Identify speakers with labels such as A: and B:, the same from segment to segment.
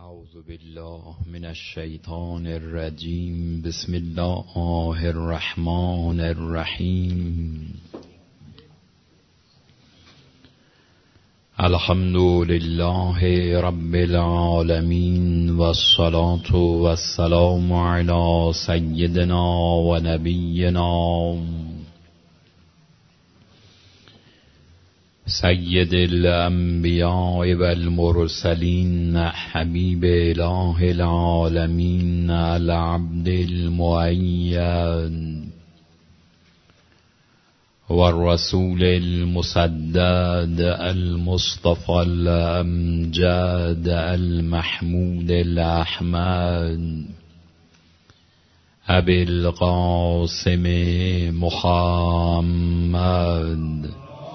A: اعوذ بالله من الشیطان الرجیم. بسم الله الرحمن الرحیم. الحمد لله رب العالمین والصلاة والسلام علی سیدنا و نبینا سید الانبیاء والمرسلین حبیب اله العالمین العبد المؤید والرسول المسدد المصطفى الامجد المحمود الاحمد ابی القاسم محمد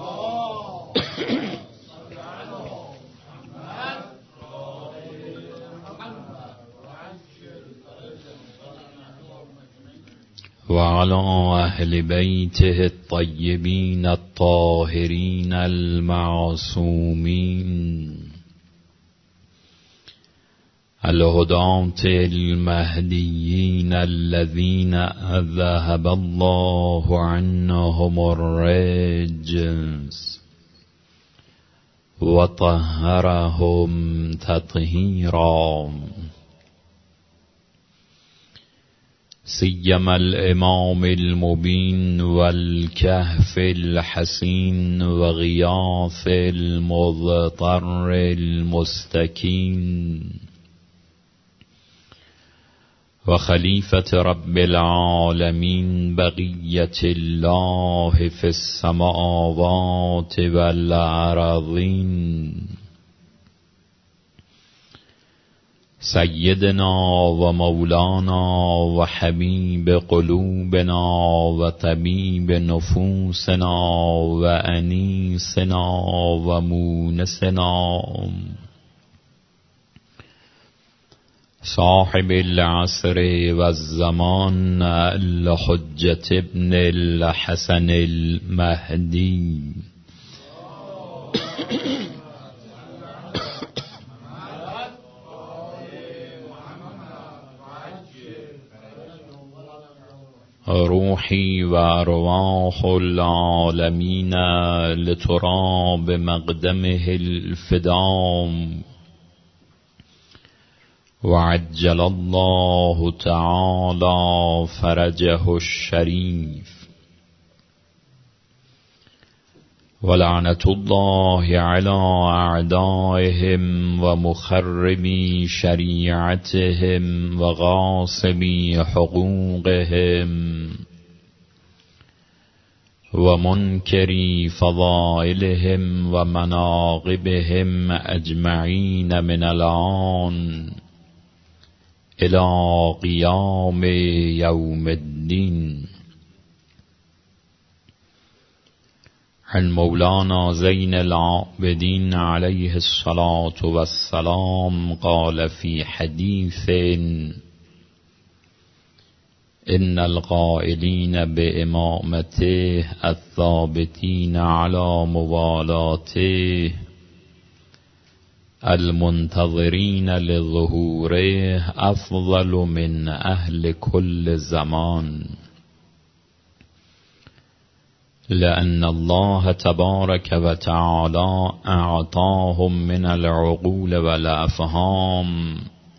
A: وعلى أهل بيته الطيبين الطاهرين المعصومين الهداة المهديين الذين ذهب الله عنهم الرجس وطهرهم تطهيرا. سيما الإمام المبين والكهف الحسين وغياث المضطر المستكين وخليفة رب العالمين بقية الله في السماوات والأرضين سيدنا ومولانا وحبيب قلوبنا وطبيب نفوسنا وأنيسنا ومونسنا صاحب العصر والزمان الحجة ابن الحسن المهدي روحي وأرواح العالمين لتراب مقدمه الفدام وعجل الله تعالى فرجه الشريف ولعنة الله على أعدائهم ومخربي شريعتهم وغاصبي حقوقهم ومنكري فضائلهم ومناقبهم أجمعين من الآن إلى قيام يوم الدين. عن مولانا زين العابدين عليه الصلاة والسلام قال في حديث: إن القائلين بإمامته الثابتين على موالاته المنتظرين لظهوره أفضل من أهل كل زمان، لأن الله تبارك وتعالى أعطاهم من العقول والأفهام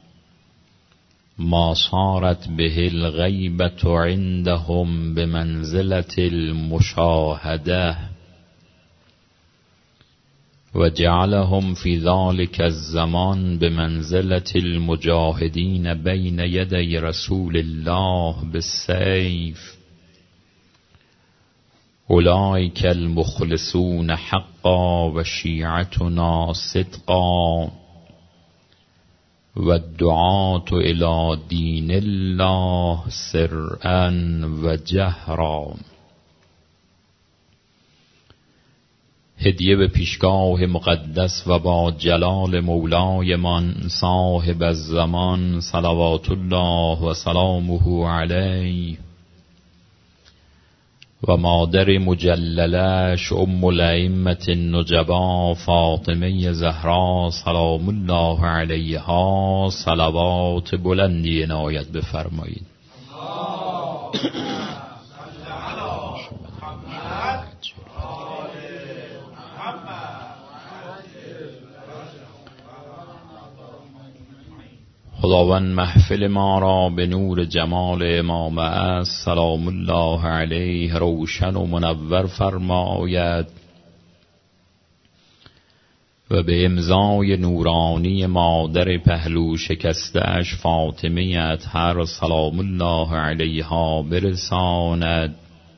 A: ما صارت به الغيبة عندهم بمنزلة المشاهدة، وجعلهم في ذلك الزمان بمنزلة المجاهدين بين يدي رسول الله بالسيف. أولئك المخلصون حقا وشيعتنا صدقا والدعاة إلى دين الله سرا وجهرا. هدیه به پیشگاه مقدس و با جلال مولای من صاحب الزمان صلوات الله و سلامه علیه و مادر مجللش ام الائمة النجبا فاطمه زهرا سلام الله علیها صلوات بلندی عنایت بفرمایید. خداوند محفل ما را به نور جمال امام است سلام الله علیه روشن و منور فرماید و به امضای نورانی مادر پهلو شکسته اش فاطمه اطهر سلام الله علیها برساند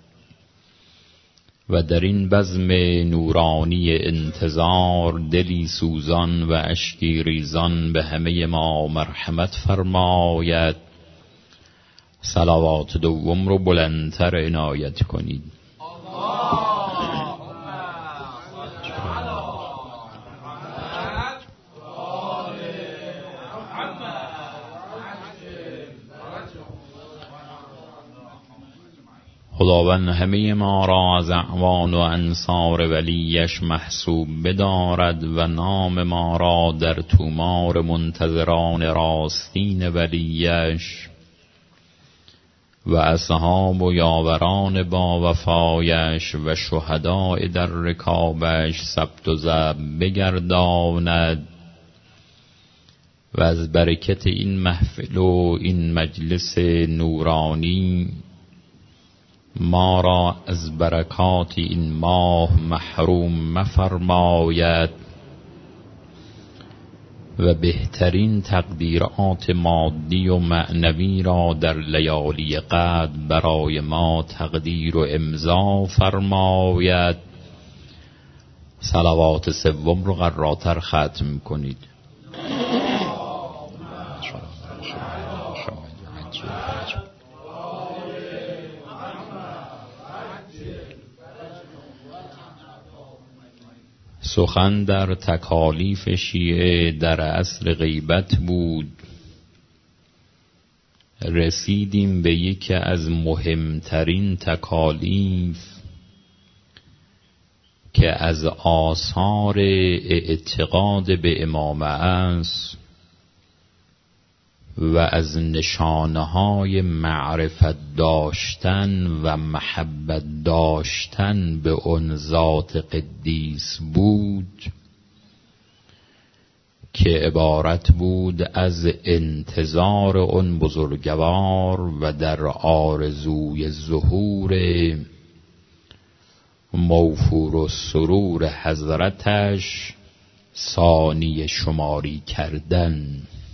A: و در این بزم نورانی انتظار دلی سوزان و اشکی ریزان به همه ما مرحمت فرماید. صلوات دوم رو بلندتر عنایت کنید. خداوند همه ما را از اعوان و انصار ولیش محسوب بدارد و نام ما را در تومار منتظران راستین ولیش و اصحاب و یاوران با وفایش و شهداء در رکابش ثبت و ضبط بگرداند و از برکت این محفل و این مجلس نورانی ما را از برکات این ماه محروم مفرماید و بهترین تقدیرات مادی و معنوی را در لیالی قدر برای ما تقدیر و امضا فرماید. صلوات سوم رو قراتر ختم کنید. سخن در تکالیف شیعه در عصر غیبت بود. رسیدیم به یکی از مهمترین تکالیف که از آثار اعتقاد به امامه است و از نشانه‌های معرفت داشتن و محبت داشتن به اون ذات قدیس بود که عبارت بود از انتظار اون بزرگوار و در آرزوی ظهور موفور و سرور حضرتش ثانی شماری کردن.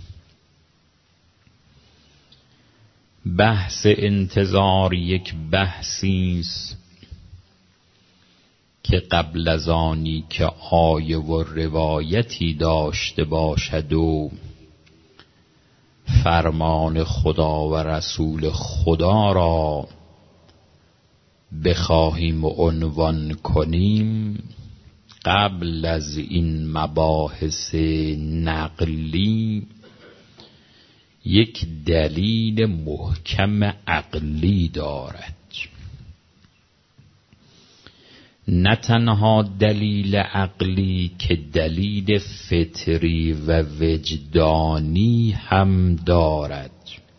A: بحث انتظار یک بحثی است که قبل از آنی که آیه و روایتی داشته باشد و فرمان خدا و رسول خدا را بخواهیم و عنوان کنیم، قبل از این مباحث نقلی یک دلیل محکم عقلی دارد. نه تنها دلیل عقلی که دلیل فطری و وجدانی هم دارد.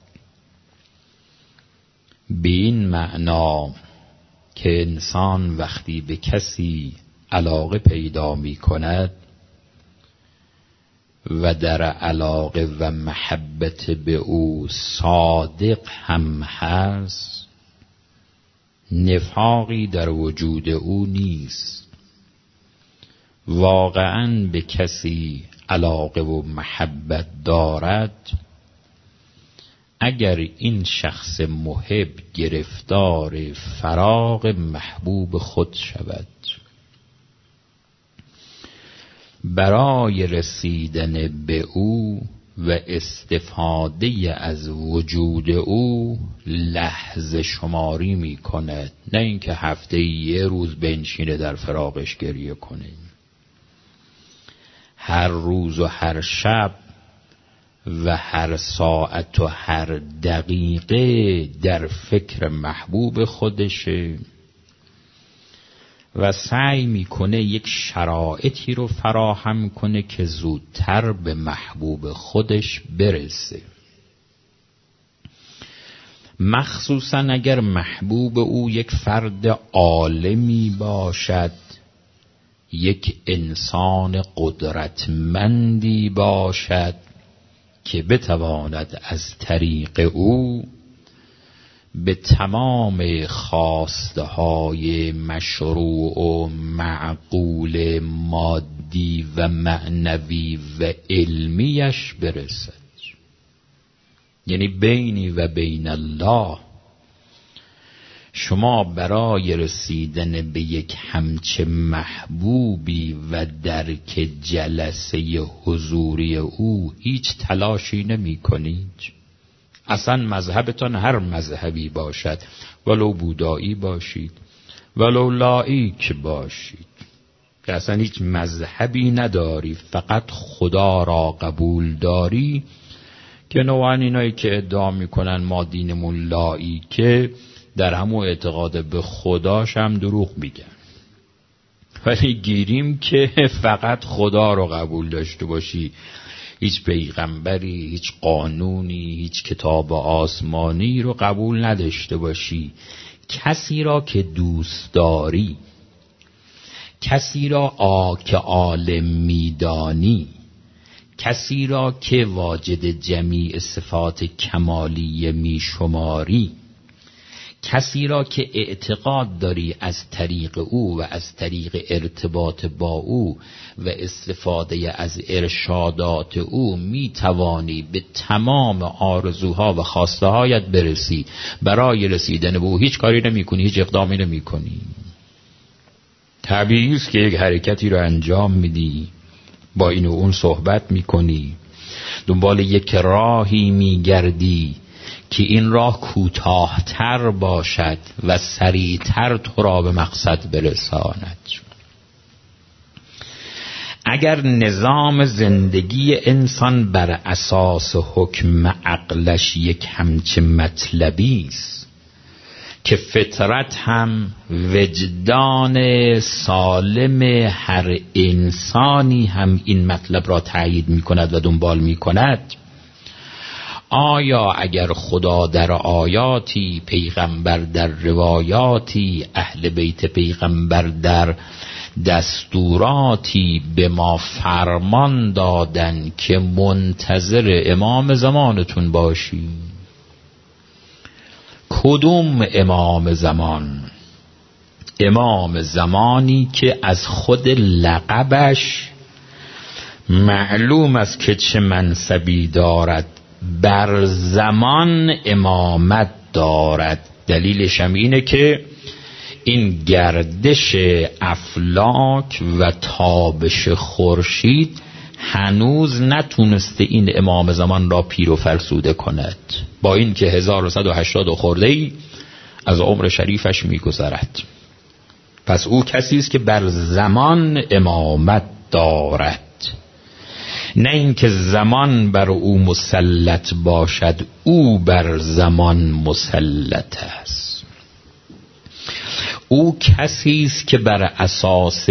A: به این معنا که انسان وقتی به کسی علاقه پیدا می کند و در علاقه و محبت به او صادق هم هست، نفاقی در وجود او نیست. واقعاً به کسی علاقه و محبت دارد، اگر این شخص محب گرفتار فراق محبوب خود شود، برای رسیدن به او و استفاده از وجود او لحظه شماری می کند، نه اینکه هفته یه روز بنشینه در فراقش گریه کنه. هر روز و هر شب و هر ساعت و هر دقیقه در فکر محبوب خودشه و سعی میکنه یک شرایطی رو فراهم کنه که زودتر به محبوب خودش برسه. مخصوصا اگر محبوب او یک فرد عالمی باشد، یک انسان قدرتمندی باشد که بتواند از طریق او به تمام خواستهای مشروع و معقول مادی و معنوی و علمیش برسد. یعنی بینی و بین الله شما برای رسیدن به یک همچه محبوبی و درک جلسه حضوری او هیچ تلاشی نمی کنید. اصلا مذهبتان هر مذهبی باشد، ولو بودایی باشید، ولو لایک باشید، که اصلا هیچ مذهبی نداری، فقط خدا را قبول داری، که نوعا اینایی که ادعا میکنن ما دینمون لایکه در همون اعتقاد به خداش هم دروغ میگن. ولی گیریم که فقط خدا رو قبول داشته باشی، هیچ پیغمبری، هیچ قانونی، هیچ کتاب آسمانی رو قبول نداشته باشی. کسی را که دوست داری، کسی را که عالم میدانی، کسی را که واجد جمیع صفات کمالیه میشماری، کسی را که اعتقاد داری از طریق او و از طریق ارتباط با او و استفاده از ارشادات او میتوانی به تمام آرزوها و خواسته هایت برسی. برای رسیدن به او هیچ کاری نمی کنی، هیچ اقدامی نمی کنی. طبیعی است که یک حرکتی رو انجام میدی، با این و اون صحبت میکنی، دنبال یک راهی میگردی که این راه کوتاه‌تر باشد و سریعتر تو را به مقصد برساند. اگر نظام زندگی انسان بر اساس حکم عقلش یک همچه مطلبی است که فطرت هم وجدان سالم هر انسانی هم این مطلب را تایید می کند و دنبال می کند، آیا اگر خدا در آیاتی، پیغمبر در روایاتی، اهل بیت پیغمبر در دستوراتی به ما فرمان دادن که منتظر امام زمانتون باشی؟ کدوم امام زمان؟ امام زمانی که از خود لقبش معلوم است که چه منصبی دارد، بر زمان امامت دارد. دلیلش هم اینه که این گردش افلاک و تابش خورشید هنوز نتونسته این امام زمان را پیر و فرسوده کند، با این که 1180 خورده‌ای از عمر شریفش میگذرد. پس او کسی است که بر زمان امامت دارد، نه اینکه زمان بر او مسلط باشد، او بر زمان مسلط است. او کسی است که بر اساس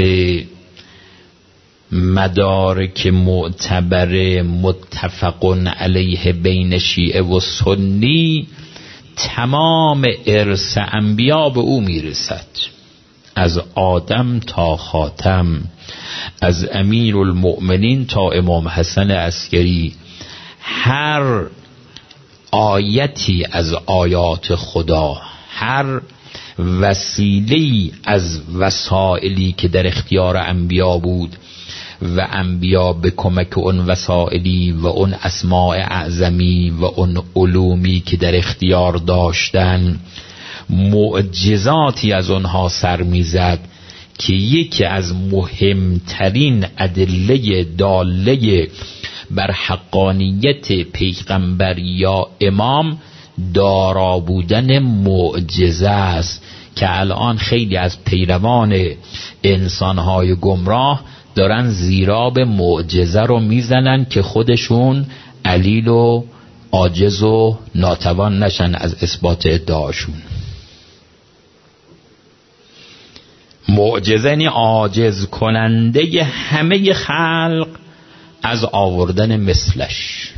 A: مدارک معتبر متفق علیه بین شیعه و سنی تمام ارث انبیا به او میرسد، از آدم تا خاتم، از امیر المؤمنین تا امام حسن عسکری. هر آیتی از آیات خدا، هر وسیله‌ای از وسائلی که در اختیار انبیا بود و انبیا به کمک اون وسائلی و اون اسماء اعظمی و اون علومی که در اختیار داشتن، معجزاتی از اونها سر میزد که یکی از مهمترین ادله داله بر حقانیت پیغمبر یا امام دارا بودن معجزه است، که الان خیلی از پیروان انسانهای گمراه دارن زیراب معجزه رو میزنن که خودشون علیل و عاجز و ناتوان نشن از اثبات ادعاشون. معجزه یعنی عاجز کننده همه خلق از آوردن مثلش.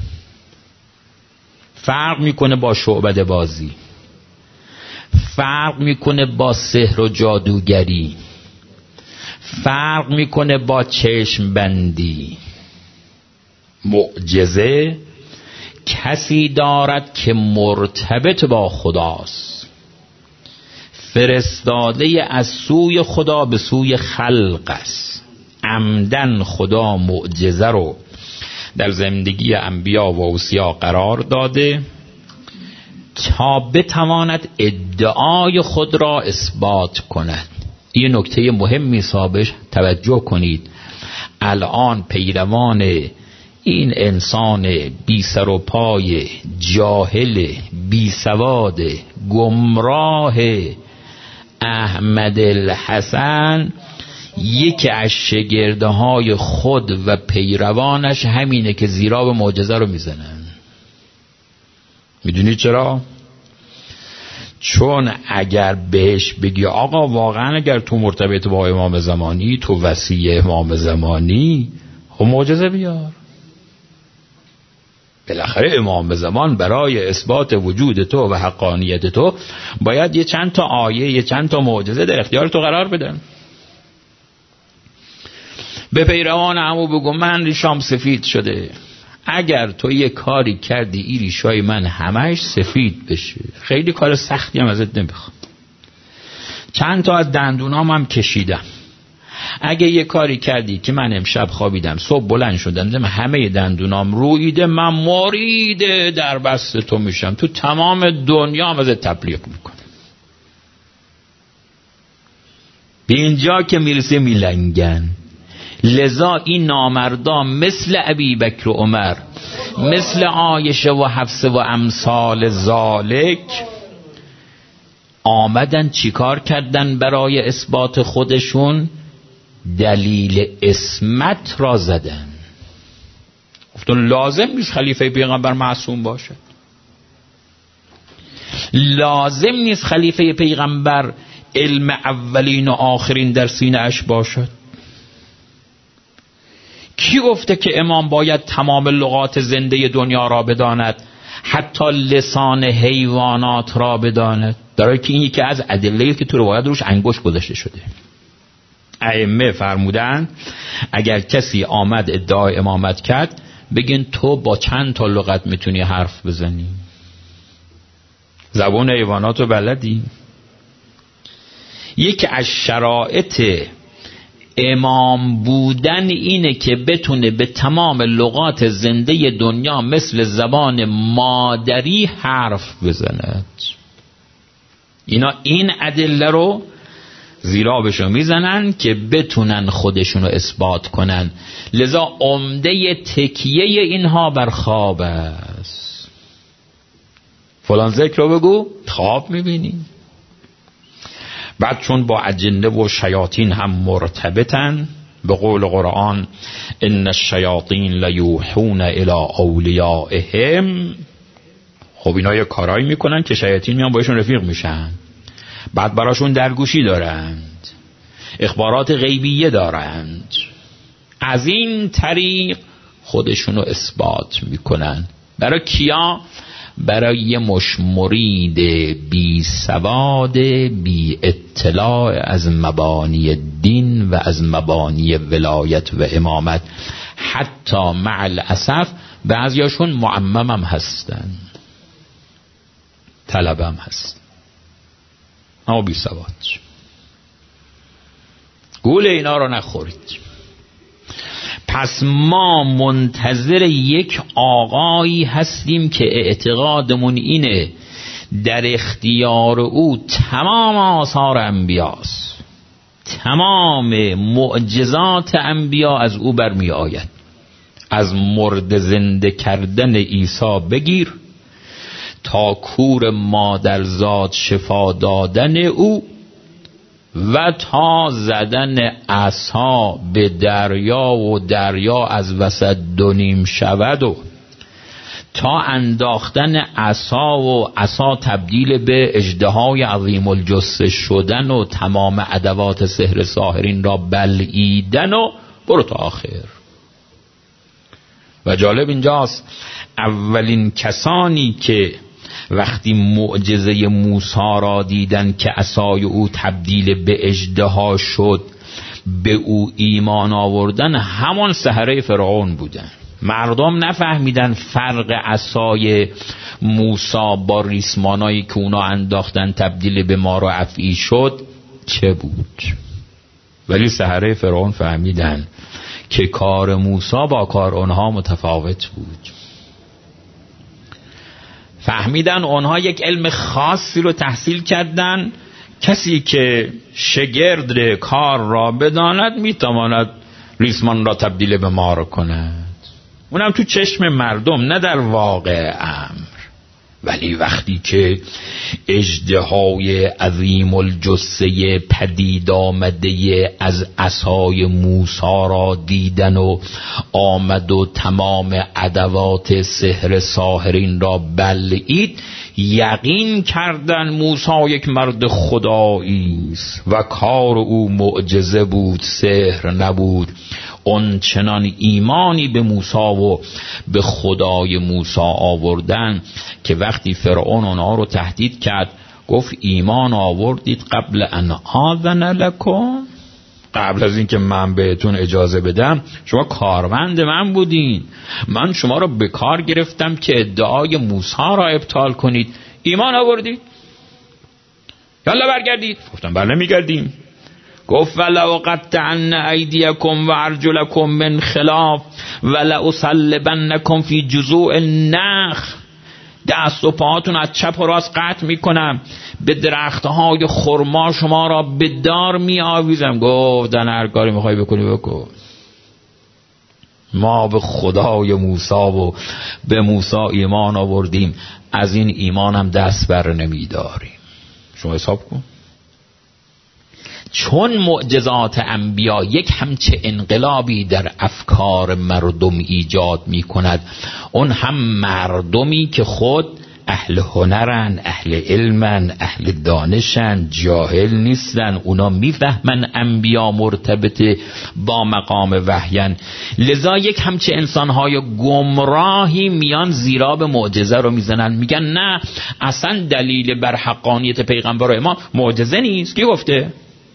A: فرق میکنه با شعبده بازی، فرق میکنه با سحر و جادوگری، فرق میکنه با چشم بندی. معجزه کسی دارد که مرتبط با خداست، فرستاده از سوی خدا به سوی خلق است. عمدن خدا معجزه رو در زندگی انبیا و اوصیا قرار داده تا بتواند ادعای خود را اثبات کند. این نکته مهمی صاحبش توجه کنید. الان پیروان این انسان بی سر و پای، جاهل، بی سواد، گمراه احمد الحسن، یکی از شگردهای خود و پیروانش همینه که زیرا به معجزه رو میزنن. میدونی چرا؟ چون اگر بهش بگی آقا واقعا اگر تو مرتبط با امام زمانی، تو وصی امام زمانی، خب معجزه بیار. بالاخره امام زمان برای اثبات وجود تو و حقانیت تو باید یه چند تا آیه، یه چند تا معجزه در اختیار تو قرار بدن. به پیروان عمو بگو من ریشام سفید شده، اگر تو یه کاری کردی این ریشای من همش سفید بشه، خیلی کار سختی هم ازت نمیخوام، چند تا از دندونام هم کشیدم، اگه یه کاری کردی که من امشب خوابیدم صبح بلند شدم همه دندونام رویده، من مرید در بست تو میشم، تو تمام دنیا هم ازت تبلیغ میکنم. به اینجا که میرسه میلنگن. لذا این نامردا مثل ابی بکر و عمر، مثل عایشه و حفصه و امثال ذالک آمدن چیکار کردن؟ برای اثبات خودشون دلیل اسمت را زدن. گفتن لازم نیست خلیفه پیغمبر معصوم باشه، لازم نیست خلیفه پیغمبر علم اولین و آخرین در سینه اش باشد. کی گفته که امام باید تمام لغات زنده دنیا را بداند، حتی لسان حیوانات را بداند؟ در حالی که این یکی از ادله‌ای که تو روایت روش انگشت گذاشته شده. ائمه فرمودن اگر کسی آمد ادعای امامت کرد، بگین تو با چند تا لغت میتونی حرف بزنی؟ زبان حیوانات رو بلدی؟ یکی از شرایط امام بودن اینه که بتونه به تمام لغات زنده دنیا مثل زبان مادری حرف بزند. اینا این ادله رو زیرابشو میزنن که بتونن خودشونو اثبات کنن. لذا عمده تکیه اینها بر خواب است. فلان ذکر رو بگو، خواب میبینی. بعد چون با اجنه و شیاطین هم مرتبطن، به قول قرآن ان الشیاطین لیوحون الی اولیائهم، خب اینا یه کارایی میکنن که شیاطین میان باشون رفیق میشن، بعد براشون درگوشی دارند، اخبارات غیبیه دارند، از این طریق خودشونو اثبات میکنن. برای کیا؟ برای یه مش مرید بی سواد، بی اطلاع از مبانی دین و از مبانی ولایت و امامت. حتی مع الاسف بعضیاشون معمم هم هستن، طلبه هم هست، اما بی سواد. گول اینا رو نخورید. پس ما منتظر یک آقایی هستیم که اعتقادمون اینه در اختیار او تمام آثار انبیاست، تمام معجزات انبیا از او برمی آید. از مرد زنده کردن عیسی بگیر تا کور مادرزاد شفا دادن او و تا زدن عصا به دریا و دریا از وسط دو نیم شود و تا انداختن عصا و عصا تبدیل به اژدهای عظیم الجثه شدن و تمام ادوات سحر ساحرین را بلعیدن و برو تا آخر. و جالب اینجاست اولین کسانی که وقتی معجزه موسی را دیدن که عصای او تبدیل به اژدها شد به او ایمان آوردن همان سحره فرعون بودن. مردم نفهمیدن فرق عصای موسی با ریسمانایی که اونا انداختن تبدیل به مار و افعی شد چه بود، ولی سحره فرعون فهمیدن که کار موسی با کار اونها متفاوت بود. فهمیدن اونها یک علم خاصی رو تحصیل کردن. کسی که شگرد کار را بداند میتواند ریسمان را تبدیل به مار کند، اونم تو چشم مردم نه در واقع امر. ولی وقتی که اژدهای عظیم الجثه پدید آمده از عصای موسی را دیدن و آمد و تمام ادوات سحر ساحرین را بلعید، یقین کردن موسی یک مرد خدایی است و کار او معجزه بود، سحر نبود. اون چنان ایمانی به موسی و به خدای موسی آوردن که وقتی فرعون اونها رو تهدید کرد گفت ایمان آوردید قبل ان آذن لکم، قبل از اینکه من بهتون اجازه بدم شما کارمند من بودین، من شما رو به کار گرفتم که ادعای موسی را ابطال کنید، ایمان آوردید، یالا برگردید. گفتم بله میگردیم. گفت ولو قطعن ایدیکم و ارجلکم من خلاف ولأصلبنکم فی جذوع النخل، دست و پاهاتون از چپ و راست قطع میکنم، به درختهای خرما شما را به دار میآویزم. گفتن هر کاری میخوای بکنی بکن، ما به خدای موسی و به موسی ایمان آوردیم، از این ایمان هم دست بر نمیداریم. شما حساب کن. چون معجزات انبیا یک همچه انقلابی در افکار مردم ایجاد می کند، اون هم مردمی که خود اهل هنرن، اهل علمن، اهل دانشن، جاهل نیستن، اونا میفهمن انبیا مرتبط با مقام وحین، لذا یک همچه انسانهای گمراهی میان زیرا معجزه رو میزنن، میگن نه اصلا دلیل بر حقانیت پیغمبر و امام معجزه نیست. کی گفته؟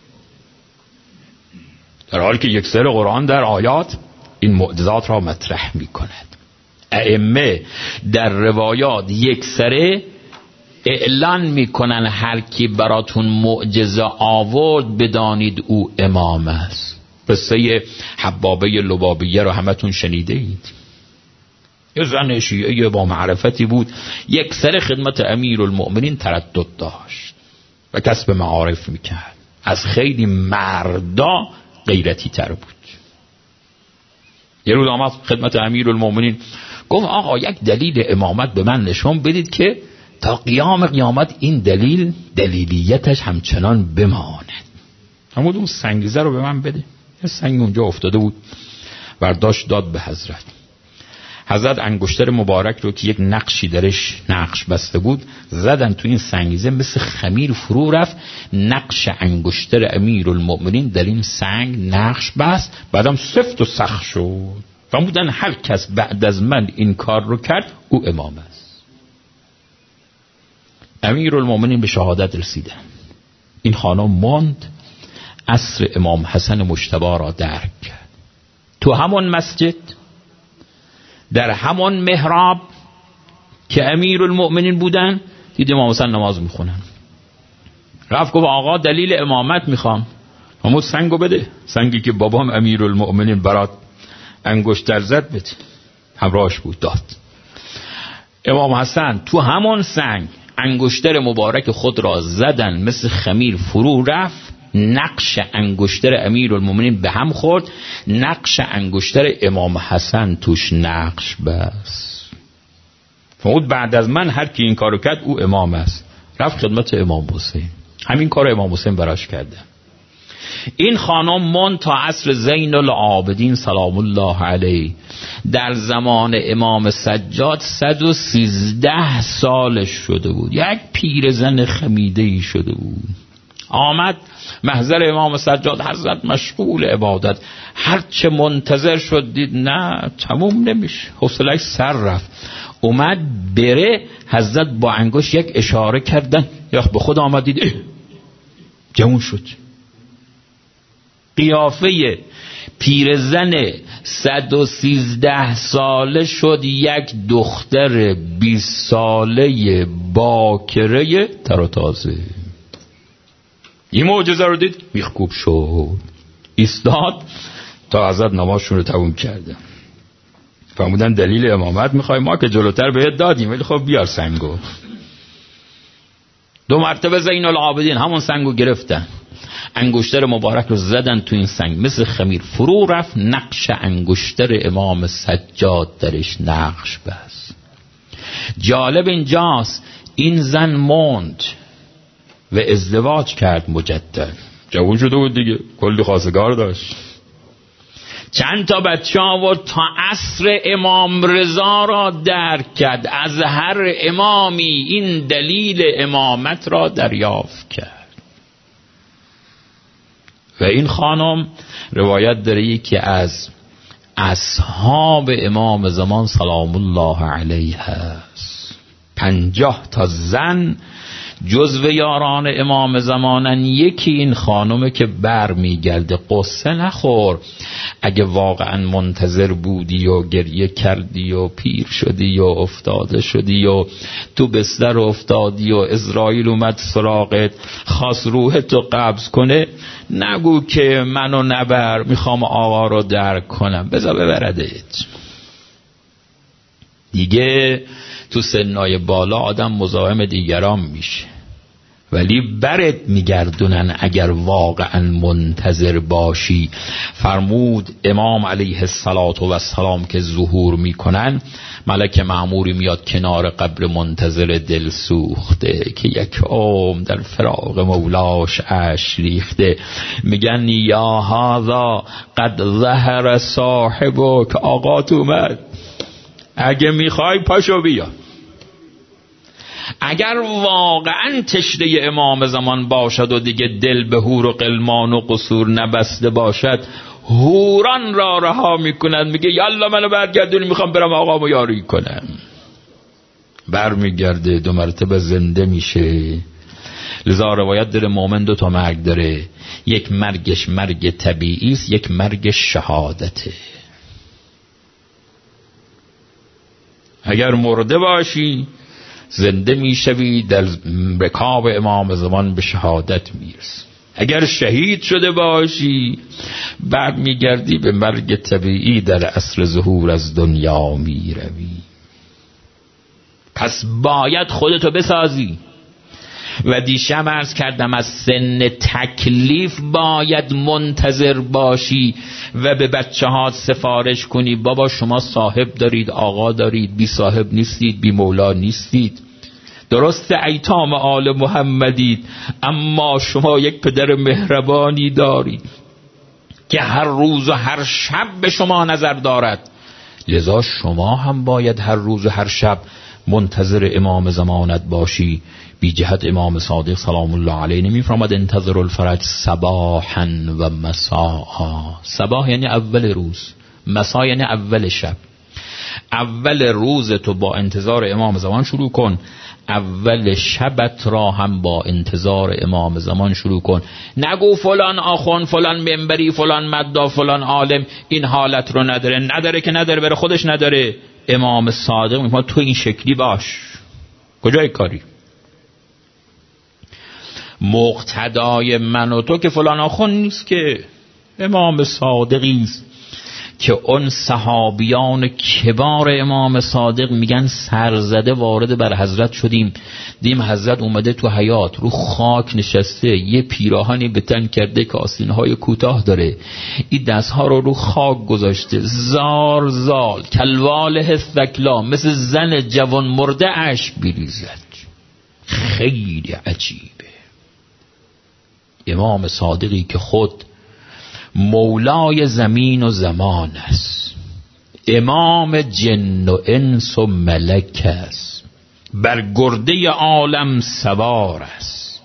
A: در حالی که یک سر قرآن در آیات این معجزات را مطرح می کند. ائمه در روایات یک سره اعلان می کنن هر کی براتون معجزه آورد بدانید او امام است. قصه حبابه لبابیه رو همتون شنیده اید. یه زن شیعه با معرفتی بود، یک سر خدمت امیرالمؤمنین تردد داشت و کسب معارف می کرد، از خیلی مردا غیرتی تر بود. یه روز آمد خدمت امیرالمؤمنین گفت آقا یک دلیل امامت به من نشون بدید که تا قیام قیامت این دلیلیتش همچنان بماند. همون اون سنگیزه رو به من بده. یه سنگ اونجا افتاده بود، برداشت داد به حضرت. حضرت انگشتر مبارک رو که یک نقشی درش نقش بسته بود زدن تو این سنگیزه، مثل خمیر فرو رفت، نقش انگشتر امیرالمؤمنین در این سنگ نقش بست، بعدم سفت و سخت شد. فرمودن هر کس بعد از من این کار رو کرد او امام است. امیرالمؤمنین به شهادت رسیدن. این خانم ماند، عصر امام حسن مجتبی را درک کرد. تو همون مسجد در همون محراب که امیرالمؤمنین بودن دید امام حسن نماز میخونن. رفت گفت آقا دلیل امامت میخوام. همون سنگو بده، سنگی که بابام امیرالمؤمنین برات انگشتر زد بده. همراهش بود، داد. امام حسن تو همون سنگ انگشتر مبارک خود را زدن، مثل خمیر فرو رفت، نقش انگشتر امیرالمؤمنین به هم خورد، نقش انگشتر امام حسن توش نقش بس. فرمود بعد از من هر کی این کارو کرد او امام است. رفت خدمت امام حسین، همین کارو امام حسین براش کرده. این خانم من تا عصر زین العابدین سلام الله علیه در زمان امام سجاد 113 سالش شده بود، یک پیرزن خمیده‌ای شده بود. آمد محضر امام سجاد، حضرت مشغول عبادت، هرچه منتظر شد دید نه تموم نمیشه، حوصله‌اش سر رفت. اومد بره، حضرت با انگشت یک اشاره کردن، یا به خود آمد دید جوان شد. قیافه پیرزن 113 ساله شد یک دختر 20 ساله باکره تر و تازه. این معجزه رو دید میخکوب شد، ایستاد تا حضرت نمازشون رو تموم کرده. فرمودن دلیل امامت میخوای؟ ما که جلوتر بهت دادیم ولی خب بیار سنگو. 2 مرتبه زین العابدین همون سنگو گرفتن، انگشتر مبارک رو زدن تو این سنگ، مثل خمیر فرو رفت، نقش انگشتر امام سجاد درش نقش بس. جالب اینجاست این زن موند و ازدواج کرد مجدد، جوان شده بود دیگه، کلی خواستگار داشت، چند تا بچه آورد تا عصر امام رضا را درک کرد. از هر امامی این دلیل امامت را دریافت کرد. و این خانم روایت داره یکی از اصحاب امام زمان سلام الله علیه است. 50 تا زن جزو یاران امام زمانن، یکی این خانومه که بر میگرده. قصه نخور، اگه واقعا منتظر بودی و گریه کردی و پیر شدی و افتاده شدی و تو بستر افتادی و اسرائیل اومد سراغت خواست روحتو قبض کنه، نگو که منو نبر، میخوام آقا رو درک کنم، بذار ببردت. دیگه تو سنای بالا آدم مزاحم دیگران میشه، ولی برت میگردونن اگر واقعا منتظر باشی. فرمود امام علیه السلام که ظهور میکنن، ملک مأموری میاد کنار قبر منتظر دل سوخته که یک عمر در فراق مولاش اشک ریخته، میگن یا هذا قد ظهر صاحبک، آقات اومد، اگه میخوای پاشو بیا. اگر واقعا تشنه امام زمان باشد و دیگه دل به حور و غلمان و قصور نبسته باشد، حوران را رها میکند، میگه یالا منو برگردونی، میخوام برم آقامو یاری کنم. برمیگرده 2 مرتبه زنده میشه. لذا روایت داره مومن 2 تا مرگ داره، یک مرگش مرگ طبیعی است، یک مرگ شهادته. اگر مرده باشی زنده میشوی، در رکاب امام زمان به شهادت میرسی. اگر شهید شده باشی بعد میگردی به مرگ طبیعی، در عصر ظهور از دنیا میروی. پس باید خودتو بسازی. و دیشب عرض کردم از سن تکلیف باید منتظر باشی و به بچه ها سفارش کنی بابا شما صاحب دارید، آقا دارید، بی صاحب نیستید، بی مولا نیستید. درست ایتام آل محمدید، اما شما یک پدر مهربانی دارید که هر روز و هر شب به شما نظر دارد. لذا شما هم باید هر روز و هر شب منتظر امام زمانت باشی. بی جهت امام صادق سلام الله علیه نمیفرماد انتظر الفرج صباحا و مساء. صباح یعنی اول روز، مساء یعنی اول شب. اول روز تو با انتظار امام زمان شروع کن، اول شبت را هم با انتظار امام زمان شروع کن. نگو فلان آخون، فلان منبری، فلان مدعا، فلان عالم این حالت رو نداره که نداره، بره خودش نداره. امام صادق میگه تو این شکلی باش. کجای کاری؟ مقتدای من و تو که فلان آخون نیست، که امام صادقی است که اون صحابیان کبار امام صادق میگن سرزده وارد بر حضرت شدیم، دیم حضرت اومده تو حیات رو خاک نشسته، یه پیراهنی به تن کرده که آستینهای کوتاه داره، این دستها رو خاک گذاشته، زار زال کلواله ثکلا، مثل زن جوان مرده اشک بریزد. خیلی عجیبه. امام صادقی که خود مولای زمین و زمان است، امام جن و انس و ملک است، بر گرده عالم سوار است،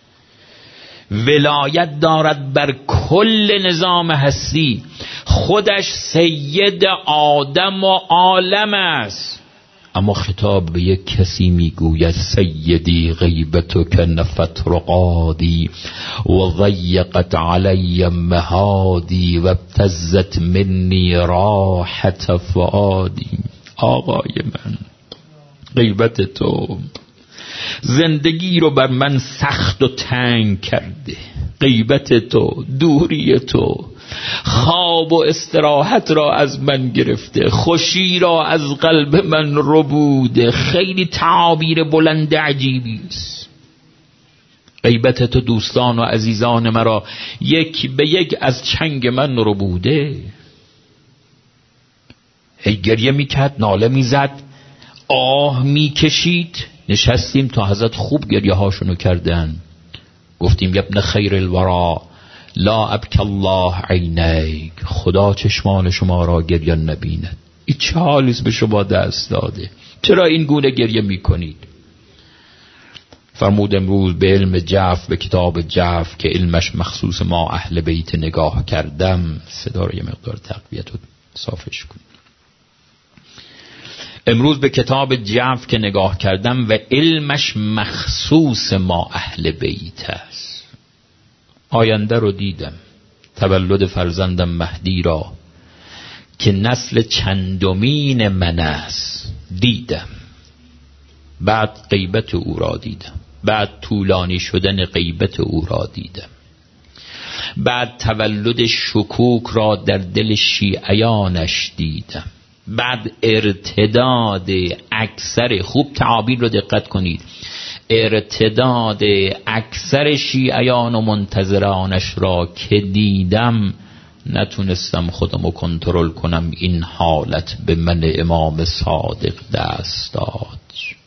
A: ولایت دارد بر کل نظام هستی، خودش سید آدم و عالم است. اما خطاب به یک کسی میگوید سیدی غیبتک نفت رقادی و ضیقت علی مهادی و ابتزت منی راحت فؤادی. آقای من، غیبت تو زندگی رو بر من سخت و تنگ کرده، غیبت تو، دوری تو خواب و استراحت را از من گرفته، خوشی را از قلب من ربوده. خیلی تعابیر بلند عجیبی است. غیبت تو دوستان و عزیزان مرا یک به یک از چنگ من ربوده. هی گریه میکرد، ناله میزد، آه میکشید. نشستیم تا حضرت خوب گریه هاشونو کردن. گفتیم ابن خیر الورا لا ابک الله عینیک، خدا چشمان شما را گریه نبیند. این چه حالیست به شما دست داده؟ چرا این گونه گریه میکنید؟ فرمود امروز به علم جعف، به کتاب جعف که علمش مخصوص ما اهل بیت نگاه کردم. صدا رو یه مقدار تقویت و صافش کن. امروز به کتاب جعف که نگاه کردم و علمش مخصوص ما اهل بیت است. آینده رو دیدم، تولد فرزندم مهدی را که نسل چندمین من است دیدم. بعد غیبت او را دیدم، بعد طولانی شدن غیبت او را دیدم، بعد تولد شکوک را در دل شیعیانش دیدم، بعد ارتداد اکثر، خوب تعابیر رو دقت کنید، ارتداد اکثر شیعیان و منتظرانش را که دیدم، نتونستم خودمو کنترل کنم. این حالت به من امام صادق دست داد.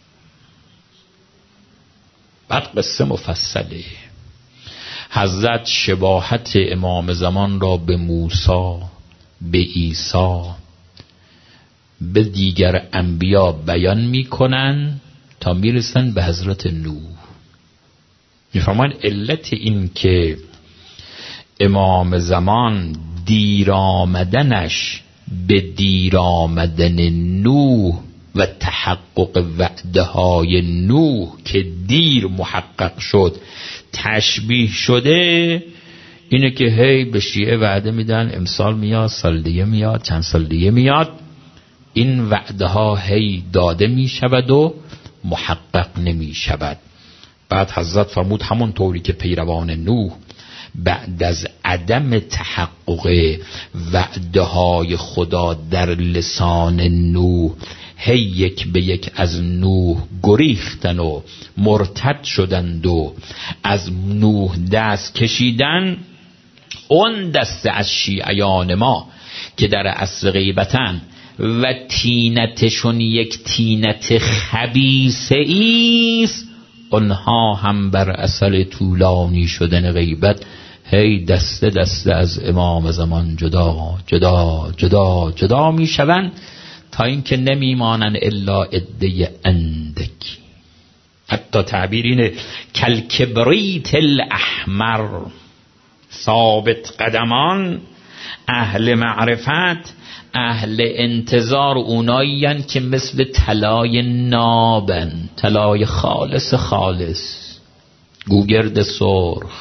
A: بعد قصه مفصله. حضرت شباهت امام زمان را به موسی، به عیسی، به دیگر انبیا بیان میکنن تا میرسن به حضرت نوح. میفرمان علت این که امام زمان دیر آمدنش به دیر آمدن نوح و تحقق وعده های نوح که دیر محقق شد تشبیه شده، اینه که هی به شیعه وعده میدن امسال میاد، سال دیگه میاد، چند سال دیگه میاد. این وعده ها هی داده می شود و محقق نمی شود. بعد حضرت فرمود همون طوری که پیروان نوح بعد از عدم تحقق وعده های خدا در لسان نوح هی یک به یک از نوح گریختن و مرتد شدند و از نوح دست کشیدن، اون دسته از شیعیان ما که در عصر غیبتن و تینتشون یک تینت خبیثه ایست، اونها هم بر اثر طولانی شدن غیبت هی دسته دسته از امام زمان جدا جدا جدا جدا می شوند تا اینکه نمی مانند الا عده اندکی. حتی تعبیر اینه کالکبریت الاحمر، ثابت قدمان، اهل معرفت، اهل انتظار اونایین که مثل طلای نابن، طلای خالص خالص، گوگرد سرخ،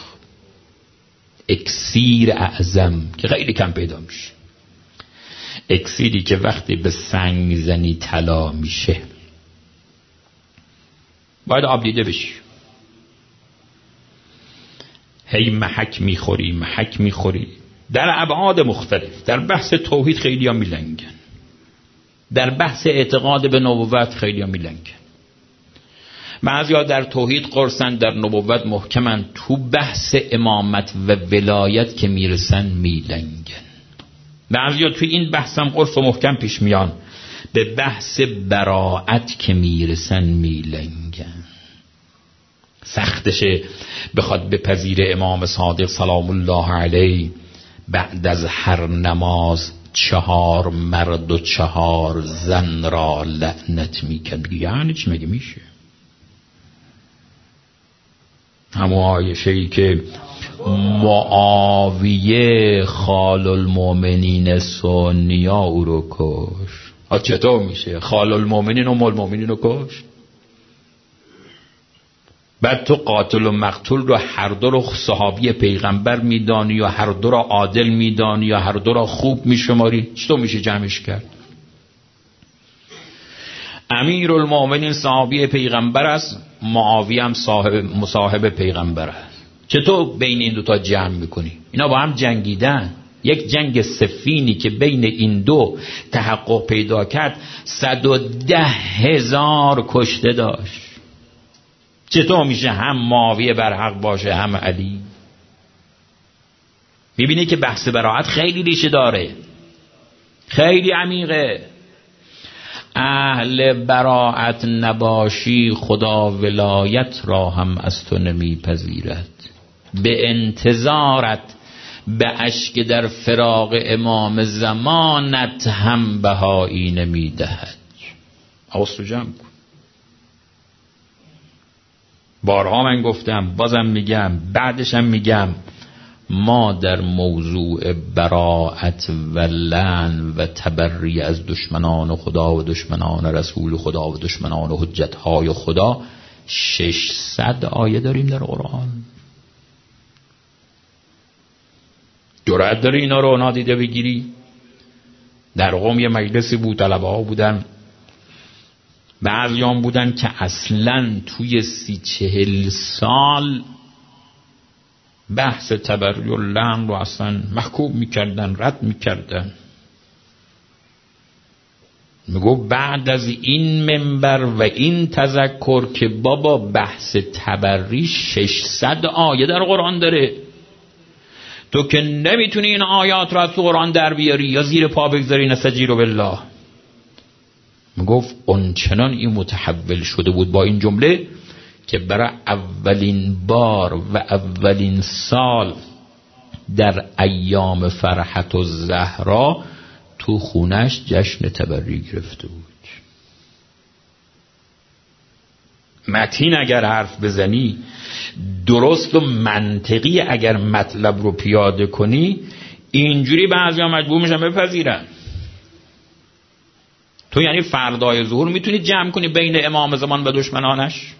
A: اکسیر اعظم که خیلی کم پیدا میشه، اکسیری که وقتی به سنگ میزنی طلا میشه. باید آب دیده بشی. هی محک میخوری در ابعاد مختلف. در بحث توحید خیلی ها میلنگن، در بحث اعتقاد به نبوت خیلی ها میلنگن. بعضی ها در توحید قرصن، در نبوت محکمن، تو بحث امامت و ولایت که میرسن میلنگن. بعضی ها تو این بحث هم قرص و محکم پیش میان، به بحث براعت که میرسن میلنگن. سختشه بخواد بپذیره امام صادق سلام الله علیه بعد از هر نماز 4 مرد و 4 زن را لعنت میکنه. یعنی چی مگه میشه؟ همون عایشه‌ای که معاویه خال المؤمنین سنیا او رو کش. چطور میشه خال المؤمنین و ام المؤمنین رو کش؟ بعد تو قاتل و مقتول رو هر دو رو صحابی پیغمبر میدانی یا هر دو را عادل میدانی یا هر دو را خوب میشماری؟ چطور میشه جمعش کرد؟ امیر المؤمنین صحابی پیغمبر است، معاویه هم مصاحب پیغمبر است. چطور بین این دوتا جمع میکنی؟ اینا با هم جنگیدن. یک جنگ سفینی که بین این دو تحقق پیدا کرد 110,000 کشته داشت. چطور میشه هم معاویه بر حق باشه هم علی؟ میبینی که بحث براءت خیلی ریشه داره، خیلی عمیقه. اهل براءت نباشی خدا ولایت را هم از تو نمیپذیرد. به انتظارت به اشک در فراق امام زمانت هم بهایی نمیدهد. حواست جمع کن. بارها من گفتم، بازم میگم، بعدشم میگم، ما در موضوع براءت و لعن و تبری از دشمنان خدا و دشمنان رسول خدا و دشمنان حجتهای خدا 600 آیه داریم در قرآن. جرأت داری اینا رو نادیده بگیری؟ در قم یه مجلسی بود، طلبه ها بودن، بعضیان بودن که اصلاً توی 30-40 سال بحث تبری و لعن رو اصلا محکوم میکردن، رد میکردن. میگو بعد از این منبر و این تذکر که بابا بحث تبری 600 آیه در قرآن داره، تو که نمیتونی این آیات رو از تو قرآن در بیاری یا زیر پا بگذاری، نستجیر بالله. میگفت اونچنان این متحول شده بود با این جمله که برای اولین بار و اولین سال در ایام فرحت و زهرا تو خونش جشن تبری گرفته بود. متین اگر حرف بزنی، درست و منطقی اگر مطلب رو پیاده کنی، اینجوری بعضی ها مجبور میشن بپذیرن. تو یعنی فردای ظهور میتونی جمع کنی بین امام زمان و دشمنانش؟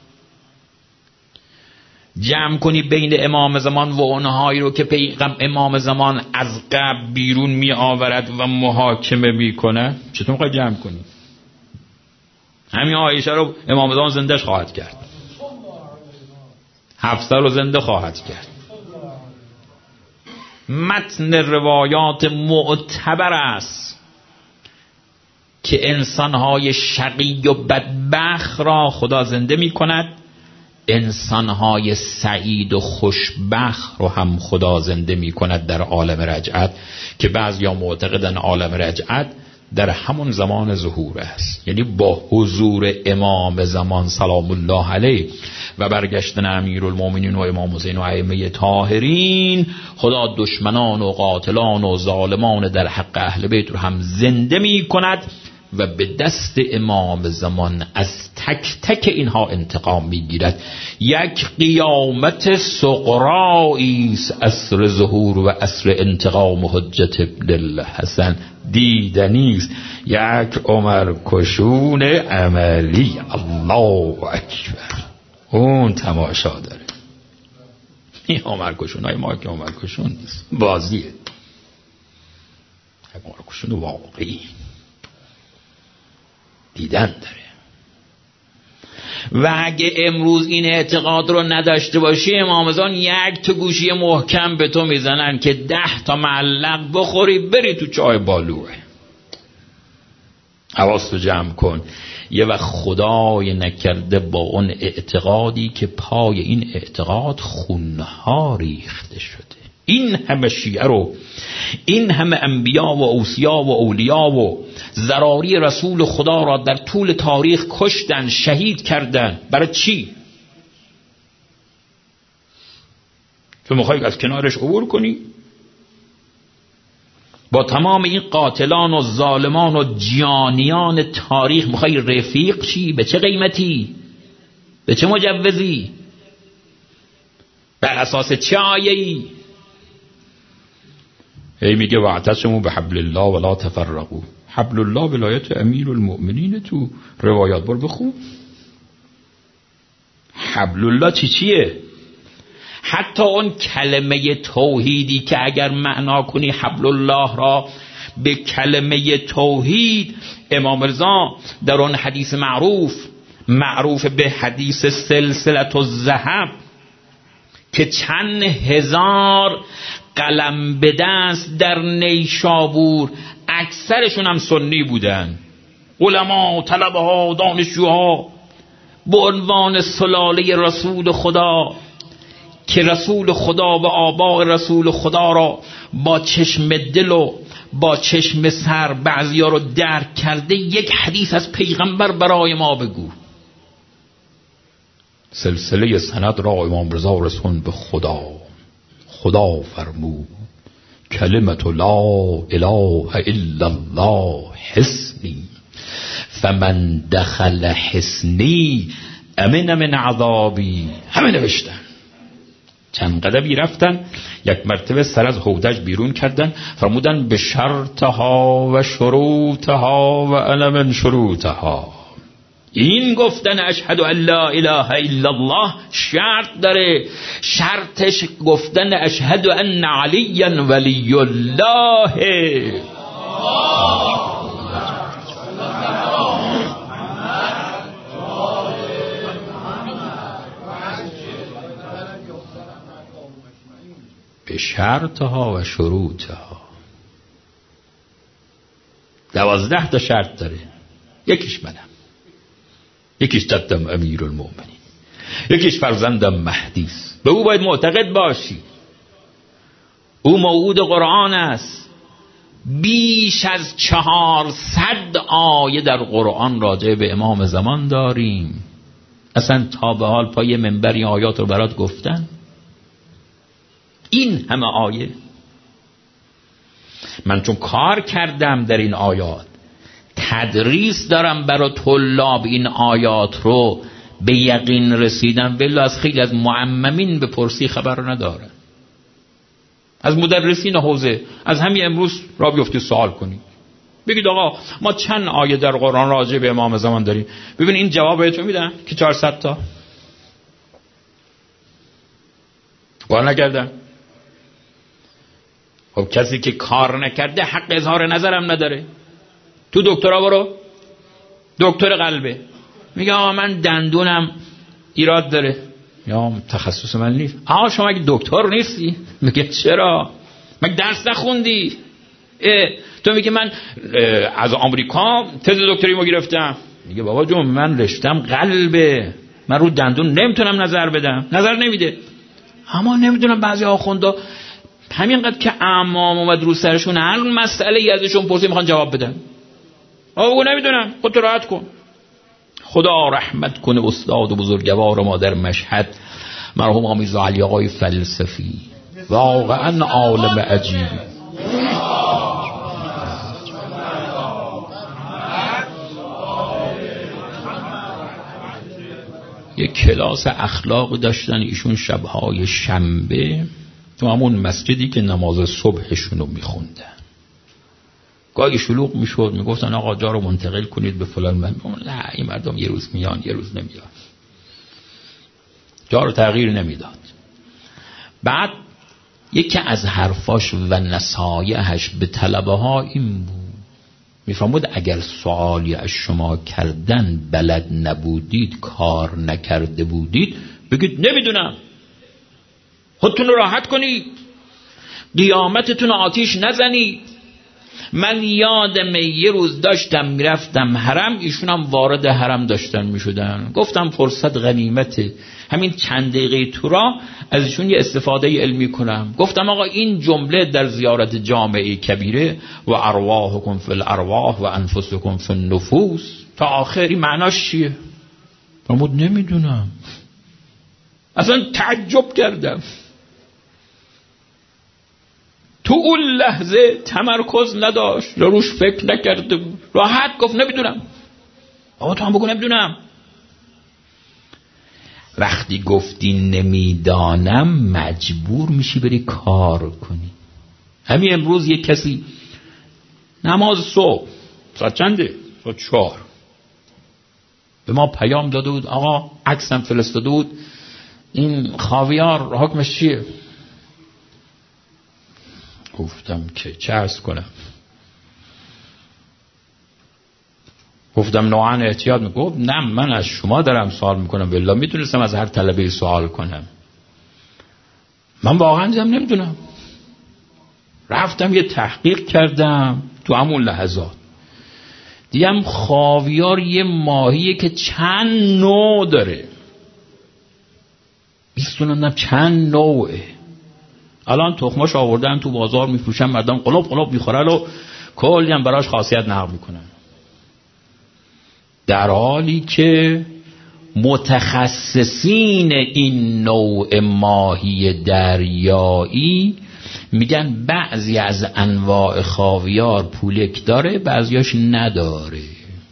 A: جمع کنی بین امام زمان و اونهایی رو که امام زمان از قبل بیرون می آورد و محاکمه می کنه؟ چطور میخوای جمع کنی؟ همین عایشه رو امام زمان زندهش خواهد کرد، حفصه رو زنده خواهد کرد. متن روایات معتبر است که انسانهای شقی و بدبخت را خدا زنده می کند، انسانهای سعید و خوشبخت رو هم خدا زنده می کند در عالم رجعت، که بعضیا معتقدن عالم رجعت در همون زمان ظهور است، یعنی با حضور امام زمان سلام الله علیه و برگشتن امیرالمومنین و امام حسین و ائمه طاهرین، خدا دشمنان و قاتلان و ظالمان در حق اهل بیت رو هم زنده می کند و به دست امام زمان از تک تک اینها انتقام میگیرد. یک قیامت صغرایی است عصر ظهور و عصر انتقام حجت ابن الحسن، دیدنی است. یک عمر کشون عملی، الله اکبر، اون تماشا داره. این عمر کشون های ما که عمر کشون نیست، بازیه. عمر کشون واقعی دیدن داره. و اگه امروز این اعتقاد رو نداشته باشی، امام زمان یک تا گوشی محکم به تو میزنن که 10 تا معلق بخوری بری تو چای بالوه. حواستو جمع کن. یه وقت خدای نکرده با اون اعتقادی که پای این اعتقاد خونها ریخته شده، این همه شیعه رو، این همه انبیا و اوصیا و اولیا و ضراری رسول خدا را در طول تاریخ کشتن، شهید کردن. برای چی؟ تو میخوای از کنارش عبور کنی؟ با تمام این قاتلان و ظالمان و جانیان تاریخ میخوای رفیق شی؟ به چه قیمتی؟ به چه مجوزی؟ بر اساس چه آیه‌ای؟ هی میگه واعتصموا بحبل الله ولا تفرقوا. حبل الله ولایت امیر المؤمنین تو روایات بر بخون. حبل الله چیه؟ حتی اون کلمه توحیدی که اگر معنا کنی حبل الله را به کلمه توحید، امام رضا در اون حدیث معروف به حدیث سلسله الذهب که چند هزار قلم به دست در نیشابور، اکثرشون هم سنی بودن، علما، طلبه ها، دانشجوها، به عنوان سلاله رسول خدا، که رسول خدا و آباء رسول خدا را با چشم دل و با چشم سر بعضیا رو درک کرده، یک حدیث از پیغمبر برای ما بگو. سلسله سند را امام رضا رسون به خدا فرمود کلمت لا اله الا الله حسنی فمن دخل حسنی امن من عذابی. همه نوشتن، چند قدمی رفتن، یک مرتبه سر از هودج بیرون کردن، فرمودن به شرطها و شروطها و انا من شروطها. این گفتن اشهد ان لا اله الا الله شرط داره، شرطش گفتن اشهد ان علی ولی الله. به شرطها و شروطها. 12 تا شرط داره، یکیش منم، یکیش جدم امیر المؤمنین، یکیش فرزندم مهدیست. به او باید معتقد باشی. او موعود قرآن است. بیش از 400 آیه در قرآن راجع به امام زمان داریم. اصلا تا به حال پای منبر این آیات رو برات گفتن؟ این همه آیه. من چون کار کردم در این آیات، تدریس دارم برای طلاب این آیات رو، به یقین رسیدم. بلا از خیلی از معممین به پرسی خبر ندارن، از مدرسین حوزه. از همین امروز را بیفتی سوال کنید، بگید آقا ما چند آیه در قرآن راجع به امام زمان داریم؟ ببین این جواب بهتون میدن که 400 تا. کار نکردن. خب کسی که کار نکرده حق اظهار نظرم نداره. تو دکترا برو، دکتر قلبه، میگه آقا من دندونم ایراد داره، یا تخصص من نیست. آقا شما اگه دکتر نیستی؟ میگه چرا؟ مگه درس نخوندی؟ تو میگه من از آمریکا تز دکتریمو گرفتم. میگه بابا جون من رشتم قلبه، من رو دندون نمیتونم نظر بدم. نظر نمیده. اما نمیدونم بعضی آخوندا همینقدر که امام اومد رو سرشون هر مسئله ای ازشون پرسی میخوان جواب بدن. آقا نمیدونم، خودت راحت کن. خدا رحمت کنه استاد بزرگوار ما در مشهد، مرحوم آمیز علی آقای فلسفی، واقعا عالم عجیبی. یک کلاس اخلاق داشتن ایشون شبهای شنبه تو همون مسجدی که نماز صبحشونو میخوندن. گاهی شلوغ میشد، میگفتن آقا جا رو منتقل کنید به فلان. من نه، این مردم یه روز میان یه روز نمیان، جا رو تغییر نمیداد. بعد یکی از حرفاش و نصایحش به طلبه ها این بود، میفرمود اگر سوالی از شما کردن بلد نبودید، کار نکرده بودید، بگید نمیدونم. خودتون رو راحت کنید، قیامتتون آتیش نزنید. من یادم یه روز داشتم میرفتم حرم، ایشون هم وارد حرم داشتن میشدن. گفتم فرصت غنیمته، همین چند دقیقه تو را از ایشون یه استفاده علمی کنم. گفتم آقا این جمله در زیارت جامعه کبیره و ارواحکم فی الارواح و انفسکم فی النفوس تا آخری معناش چیه؟ فرمود نمیدونم. اصلا تعجب کردم. تو اون لحظه تمرکز نداشت، روش فکر نکرده بود، راحت گفت نمیدونم. آقا تو هم بگو نمیدونم. وقتی گفتی نمیدانم مجبور میشی بری کار کنی. همین امروز یک کسی نماز صبح ساعت چنده؟ ساعت 4 به ما پیام داده بود، آقا عکسم فرستاده بود، این خاویار حکمش چیه؟ گفتم که چه عرض کنم؟ گفتم نوعاً احتیاط میگفت نه من از شما دارم سوال میکنم، والله میتونستم از هر طلبه سوال کنم. من واقعا نمیدونم. رفتم یه تحقیق کردم تو همون لحظات، دیدم خاویار یه ماهیه که چند نوع داره، 29 چند نوعه. الان تخماش آوردن تو بازار میفروشن، مردم قلوب قلوب میخورن و کلی هم براش خاصیت نقل میکنن، در حالی که متخصصین این نوع ماهی دریایی میگن بعضی از انواع خاویار پولک داره، بعضیاش نداره.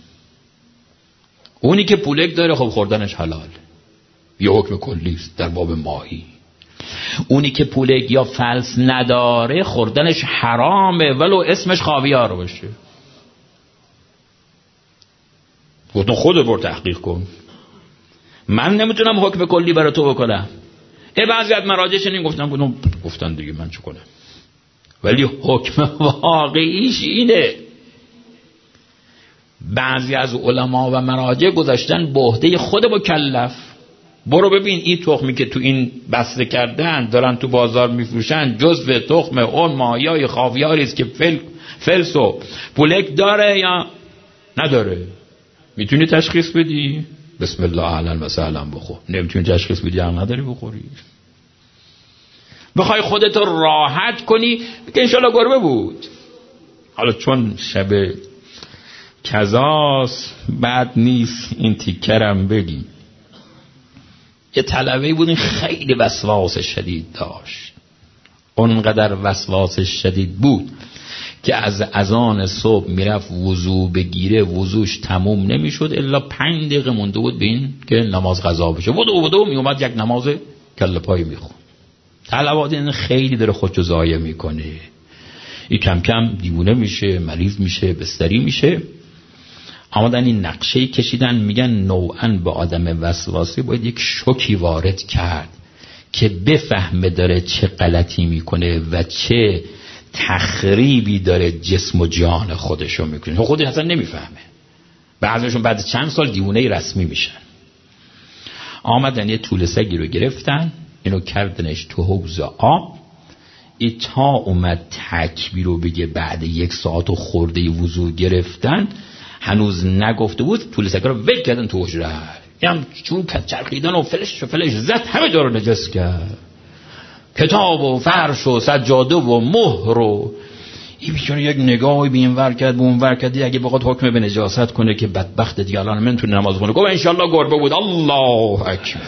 A: اونی که پولک داره خب خوردنش حلال، یه حکم کلی است در باب ماهی. اونی که پولک یا فلس نداره خوردنش حرامه ولو اسمش خاویار باشه. گفتم خودت برو تحقیق کن، من نمیتونم حکم کلی برای تو بکنم. بعضی از مراجع چنین گفتن دیگه من چه کنم، ولی حکم واقعیش اینه. بعضی از علما و مراجع گذاشتن به عهده خود مکلف. برو ببین این تخمی که تو این بسته کردن دارن تو بازار میفروشن جزو تخم اون ماهیای خاویاری است که فلس و پولک داره یا نداره. میتونی تشخیص بدی؟ بسم الله اهلا و سهلا بخور. نمیتونی تشخیص بدی هم نداری بخوری. بخوای خودت راحت کنی که انشالله گربه بود. حالا چون شب کذاست بد نیست این تیکرم بگی. یه طلبه بود این خیلی وسواس شدید داشت، اونقدر وسواس شدید بود که از اذان صبح میرفت وضو بگیره، وضوش تموم نمیشد الا 5 دقیقه مونده بود به این که نماز قضا بشه. وضو میومد یک نماز کله پای میخوند. طلبات این خیلی داره خودشو ضایع میکنه، این کم کم دیوونه میشه، مریض میشه، بستری میشه. آمدن این نقشه‌ای کشیدن، میگن نوعاً به آدم وسواسی باید یک شوکی وارد کرد که بفهمه داره چه غلطی میکنه و چه تخریبی داره جسم و جان خودشو میکنه. خودش اصلا نمیفهمه. بعضیشون بعد چند سال دیوونه رسمی میشن. آمدن یه توله سگی رو گرفتن، اینو کردنش تو حوض آب. ای تا اومد تکبیر رو بگه بعد 1 ساعت و خورده وضو گرفتن هنوز نگفته بود، توله سگ رو ول کردن تو حجره. هم چون چرخیدن و فلش زد، همه جا رو نجس کرد. کتاب و فرش و سجاده و مهر و این بیچاره یک نگاهی به این ور کرد به اون ور کرد، اگه بخواد حکم به نجاست کنه که بدبخت دیگه الان نمیتونه نماز بخونه. گفت ان شاء الله گربه بود. الله اکبر.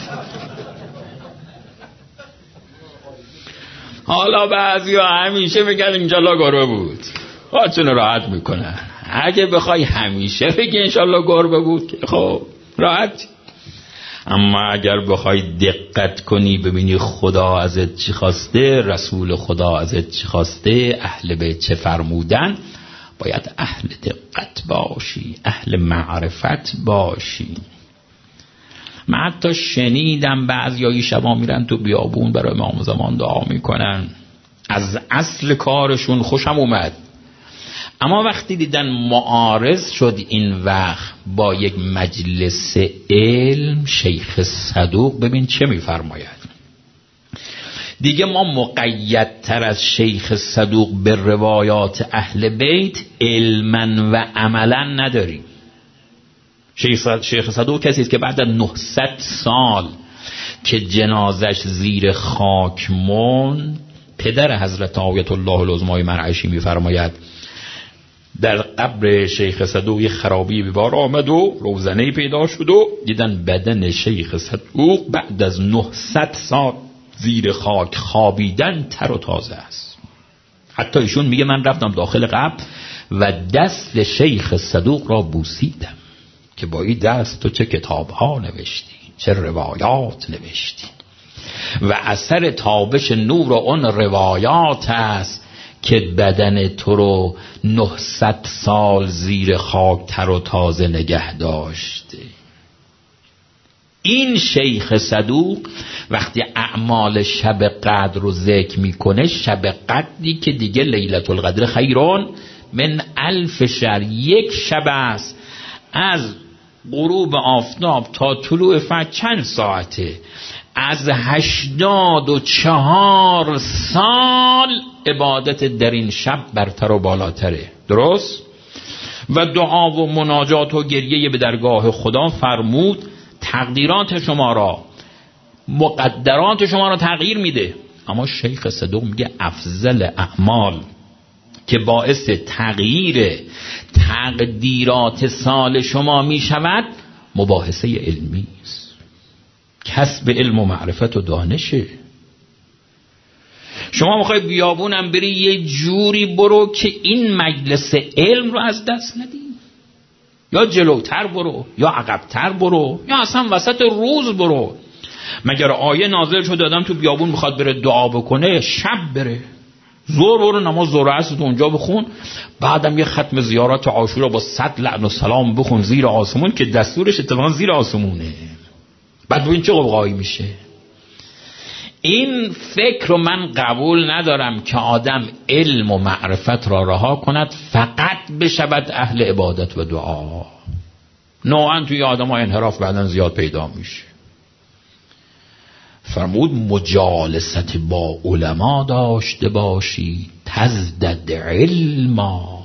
A: حالا بعضیا همیشه میگن ان شاء الله گربه بود، خودشون راحت میکنن. اگه بخوای همیشه بگی ان شاء الله گربه بود خب راحت. اما اگر بخوای دقت کنی ببینی خدا ازت چی خواسته، رسول خدا ازت چی خواسته، اهل بیت چه فرمودن، باید اهل دقت باشی، اهل معرفت باشی. من حتی شنیدم بعضیای شبا میرن تو بیابون برای امام زمان دعا میکنن، از اصل کارشون خوشم اومد. اما وقتی دیدن معارض شد این وقت با یک مجلس علم، شیخ صدوق ببین چه میفرماید. دیگه ما مقیدتر از شیخ صدوق به روایات اهل بیت علما و عملا نداریم. شیخ صدوق کسی است که بعد از 900 سال که جنازش زیر خاک موند، پدر حضرت آیت الله العظمای مرعشی میفرماید در قبر شیخ صدوق یه خرابی به بار آمد و روزنه‌ای پیدا شد و دیدن بدن شیخ صدوق بعد از 900 سال زیر خاک خوابیدن تر و تازه است. حتی ایشون میگه من رفتم داخل قبر و دست شیخ صدوق را بوسیدم که با این دست تو چه کتابها نوشتی، چه روایات نوشتی و اثر تابش نور اون روایات است که بدن تو رو 900 سال زیر خاک تر و تازه نگه داشته. این شیخ صدوق وقتی اعمال شب قدر رو ذکر میکنه، شب قدری که دیگه لیلة القدر خیرون من 1000 شهر، یک شب است از غروب آفتاب تا طلوع فجر چند ساعته؟ از 84 سال عبادت در این شب برتر و بالاتره. درست؟ و دعا و مناجات و گریه به درگاه خدا فرمود تقدیرات شما را، مقدرات شما را تغییر میده. اما شیخ صدوق میگه افضل اعمال که باعث تغییر تقدیرات سال شما میشود مباحثه علمی است، کسب علم و معرفت و دانشه. شما میخوای بیابونم بری یه جوری برو که این مجلس علم رو از دست ندی، یا جلوتر برو یا عقبتر برو یا اصلا وسط روز برو. مگر آیه نازل شده آدم تو بیابون میخواد بره دعا بکنه شب بره؟ زور برو نماز ظهر عصر اونجا بخون، بعدم یه ختم زیارت عاشورا با 100 لعن و سلام بخون زیر آسمون که دستورش اتفاقا زیر آسمونه. بعد ببین چه قوقایی میشه. این فکر رو من قبول ندارم که آدم علم و معرفت را رها کند فقط بشود اهل عبادت و دعا. نوعا توی آدم ها انحراف بعدن زیاد پیدا میشه. فرمود مجالست با علما داشته باشید تزدد علما،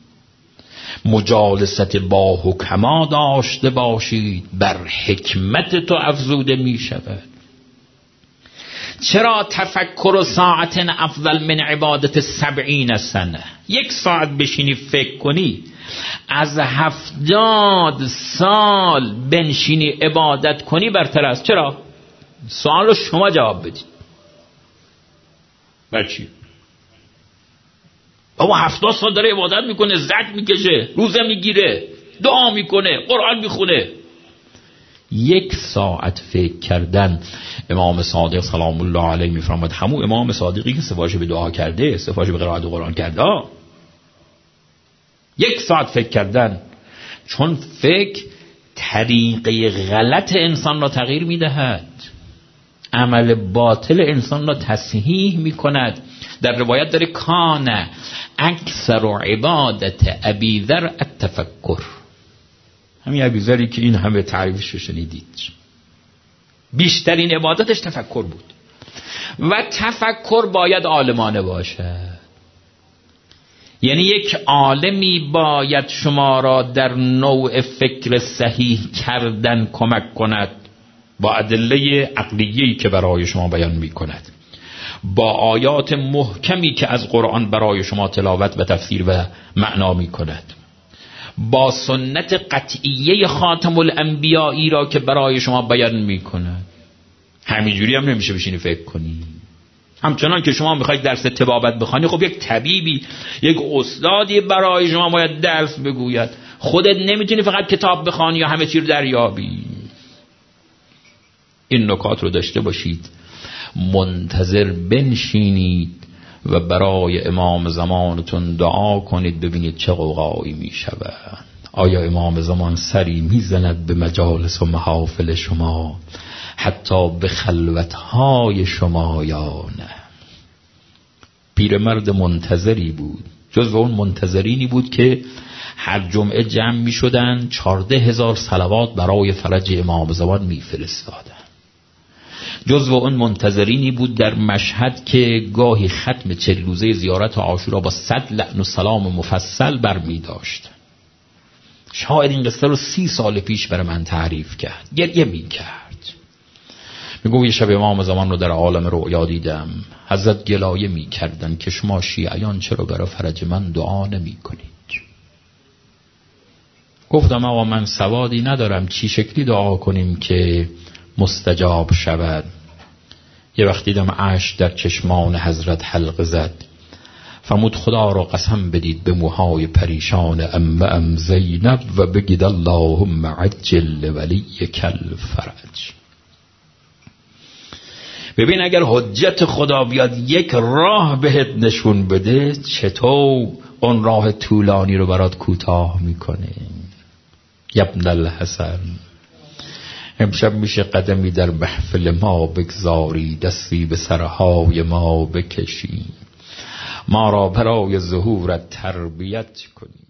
A: مجالست با حکما داشته باشید بر حکمت تو افزوده می شود. چرا تفکر ساعت افضل من عبادت 70 سنه؟ 1 ساعت بشینی فکر کنی از 70 سال بنشینی عبادت کنی برتر است. چرا؟ سوال رو شما جواب بدید. برچی؟ بابا 70 سال داره عبادت میکنه، زد میکشه، روزه میگیره، دعا میکنه، قرآن میخونه. 1 ساعت فکر کردن. امام صادق سلام الله علیه میفرماد همون امام صادقی که سفارش به دعا کرده، سفارش به قرائت قرآن کرده، 1 ساعت فکر کردن. چون فکر طریقه غلط انسان را تغییر میدهد، عمل باطل انسان را تصحیح میکند. در روایت داره کان اکثر عبادت ابی ذر التفکر. همین ابی ذری که این همه تعریفش شنیدید، بیشترین عبادتش تفکر بود. و تفکر باید عالمانه باشد. یعنی یک عالمی باید شما را در نوع فکر صحیح کردن کمک کند با ادله عقلیه‌ای که برای شما بیان می کند، با آیات محکمی که از قرآن برای شما تلاوت و تفسیر و معنا می کند، با سنت قطعیه خاتم الانبیایی را که برای شما بیان می کند. همینجوری هم نمیشه بشینی فکر کنی. همچنان که شما میخواید درس طبابت بخوانی، خب یک طبیبی، یک استادی برای شما باید درس بگوید. خودت نمیتونی فقط کتاب بخوانی یا همه چی رو دریابی. این نکات رو داشته باشید. منتظر بنشینید و برای امام زمانتون دعا کنید ببینید چه قوقایی می شود. آیا امام زمان سری می زند به مجالس و محافل شما، حتی به خلوتهای شما یا نه؟ پیرمرد منتظری بود، جزو اون منتظرینی بود که هر جمعه جمع می شدن 14,000 صلوات برای فرج امام زمان می فرستادن. جزو اون منتظرینی بود در مشهد که گاهی ختم 40 روزه زیارت عاشورا با 100 لعن و سلام مفصل برمی داشت. شاید این قصه رو 30 سال پیش برای من تعریف کرد. گریه می کرد. میگو یه شب امام زمان رو در عالم رؤیا دیدم. حضرت گلایه می کردن که شما شیعیان چرا برای فرج من دعا نمی کنید؟ گفتم آقا من سوادی ندارم، چی شکلی دعا کنیم که مستجاب شود؟ یه وقت دیدم اشک در چشمان حضرت حلقه زد فرمود خدا را قسم بدید به موهای پریشان ام زینب و بگید اللهم عجل ولیک الفرج. ببین اگر حجت خدا بیاد یک راه بهت نشون بده، چطور اون راه طولانی رو برات کوتاه میکنه. ابن الحسن، امشب میشه قدمی در محفل ما بگذاری، دستی به سرهای ما بکشی، ما را برای ظهورت تربیت کنی.